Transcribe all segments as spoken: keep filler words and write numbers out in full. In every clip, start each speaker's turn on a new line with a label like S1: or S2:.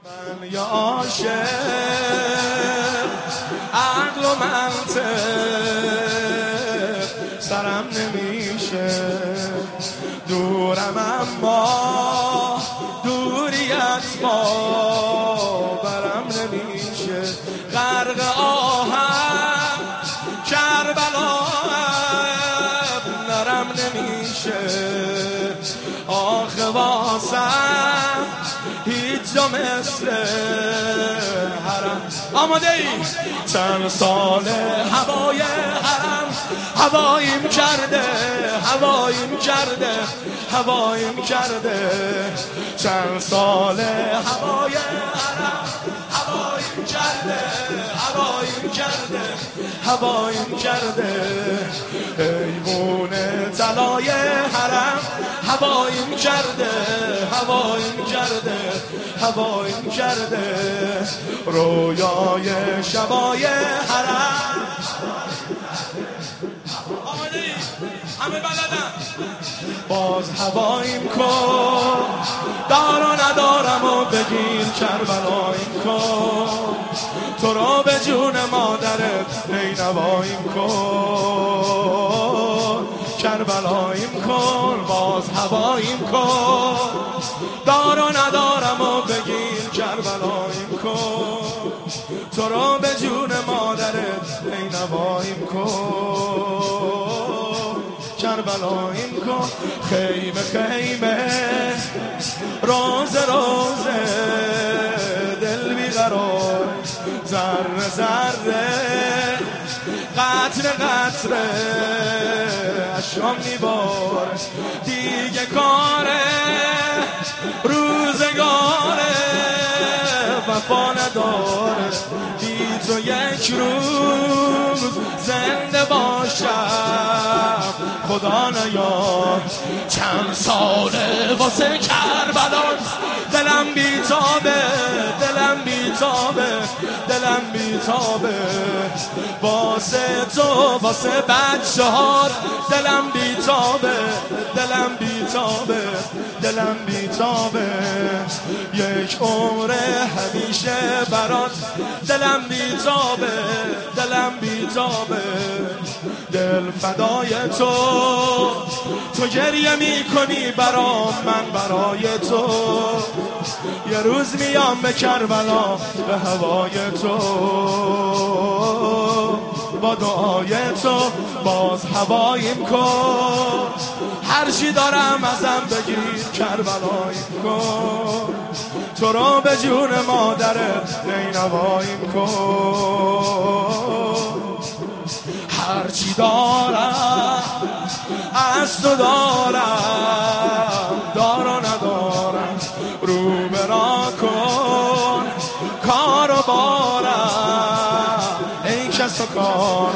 S1: من یا عاشق عقل و منطق سرم نمیشه، دورم اما دوریت باورم نمیشه، غرق آهم کربلا نرم نمیشه، آخه واسم هیچ جا مثل حرم. آماده ای؟ چند سال هوای حرم هواییم کرده، هواییم کرده، هواییم کرده، چند سال هوای حرم هواییم کرده، هواییم کرده، هواییم کرده، حیوان طلای حرم هواییم کرده، هواییم کرده، هواییم کرده، رویای شبای حرم. آماده ای؟ همه بلدن؟ باز هواییم کن، دار و ندارم و بگیر کربلاییم کن، تو رو به جون مادرت نینواییم کن، کربلاییم کن، باز هواییم کن، دار و ندارم و بگیر کربلاییم کن، تو رو به جون مادرت نینواییم کن، کربلاییم کن، خیمه خیمه روز روز دل بیقرار، ذره ذره قطره قطره اشکام میبار، دیگه کاره روزگاره وفا نداره، بی تو یک روز زنده باشم خدا نیار، چند ساله واسه کربلان دلم بیتابه، دلم بیتابه، دلم بیتابه، واسه تو واسه بچه ها دلم بیتابه، دلم بیتابه، دلم بیتابه، یک عمر همیشه برات دلم بیتابه، دلم بیتابه، دل فدای تو، تو گریه میکنی برام من برای تو، یه روز میام به کربلا به هوای تو، با دعای تو باز هواییم کن، هر چی دارم ازم بگیر کربلاییم کن، تو رو به جون مادرت نینواییم کن، هر چی دارم از تو دارم، دار و ندارم رو برا کن، کار و بارم ای کس و کار،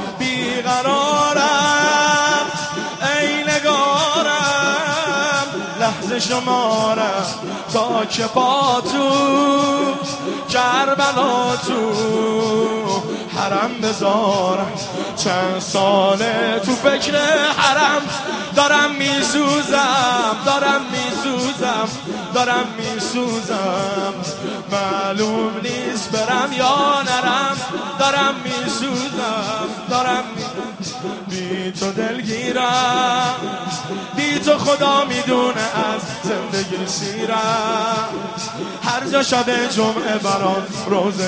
S1: بیقرارم ای نگارم، لحظه شمارم تا که پا تو کربلا تو حرم بذارم، چند ساله تو فکر حرم دارم میسوزم، دارم میسوزم، دارم میسوزم، معلوم نیست برم یا نرم، دارم میسوزم، دارم بی تو دلگیرم، بی تو خدا میدونه از زندگی سیرم، هر جا شب جمعه برات روزه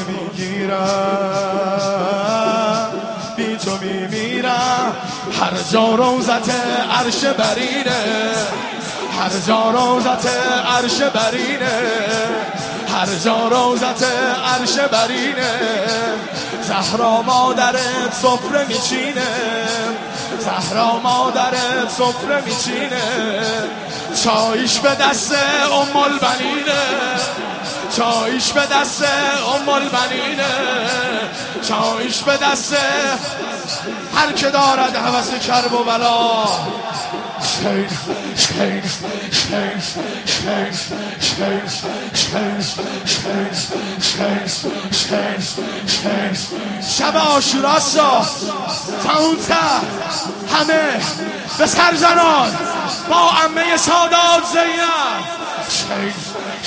S1: میگیرم، بی تو میمیرم، هر جا روزت عرش برینه، هر جا روزت عرش برینه، هر جا روزت عرش برینه، زهرا مادرت سفره میچینه، زهرا مادرت سفره میچینه، چایش به دست ام البنینه، چایش به دست ام البنینه، چایش به دست هر که دارد هوس کرب و بلا، شین شین شین شین شین شین شین شین شین شین شب عاشوراسا تموم‌تر همه به سر زنان با عمه سادات زینب، شین